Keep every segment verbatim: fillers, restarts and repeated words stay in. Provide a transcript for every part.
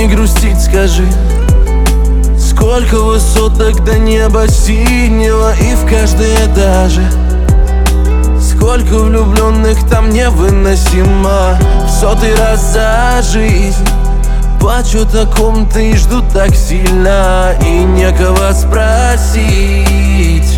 не грустить, скажи. Сколько высоток до неба синего, и в каждой этаже. Сколько влюбленных там невыносимо. В сотый раз за жизнь плачут о ком-то и ждут так сильно, и некого спросить.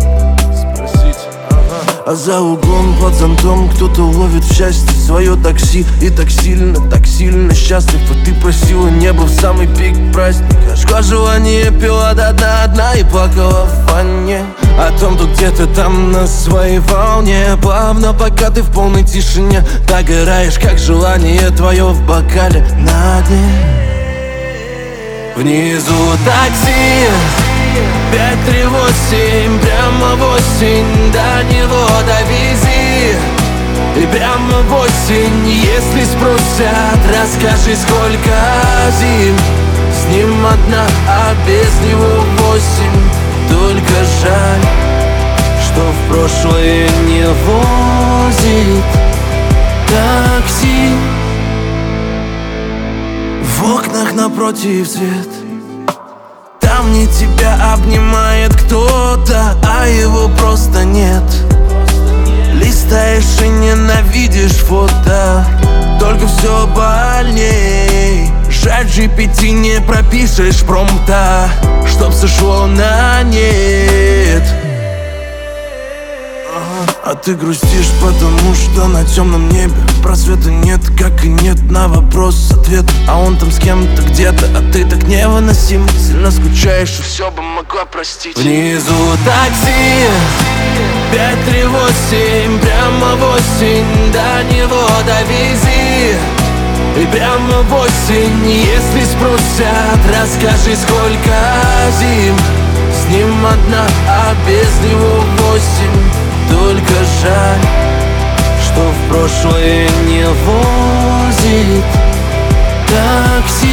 А за углом под зонтом кто-то ловит в счастье свое такси. И так сильно, так сильно счастлив. А ты просила небо в самый пик праздника. Шкла желание пила до дна одна и плакала в ванне о том, кто где-то там на своей волне. Плавно, пока ты в полной тишине догораешь, как желание твое в бокале на дне. Внизу такси пять три восемь, прямо в осень, до него довези. И прямо в осень, если спросят, расскажи, сколько зим. С ним одна, а без него восемь. Только жаль, что в прошлое не возит такси. В окнах напротив свет. Там не тебя обнимает кто-то, а его просто нет. Листаешь и ненавидишь фото, только все больней. Жаль, джи пи ти не пропишешь промпта, чтоб сошло на нет. А ты грустишь, потому что на темном небе просвета нет, как и нет на вопрос ответ. А он там с кем-то где-то, а ты так невыносим. Сильно скучаешь и все бы могла простить. Внизу такси пять три восемь, прямо в осень, до него довези. И прямо в осень, если спросят, расскажи, сколько зим. С ним одна, а без него восемь. Только жаль, что в прошлое не возит такси.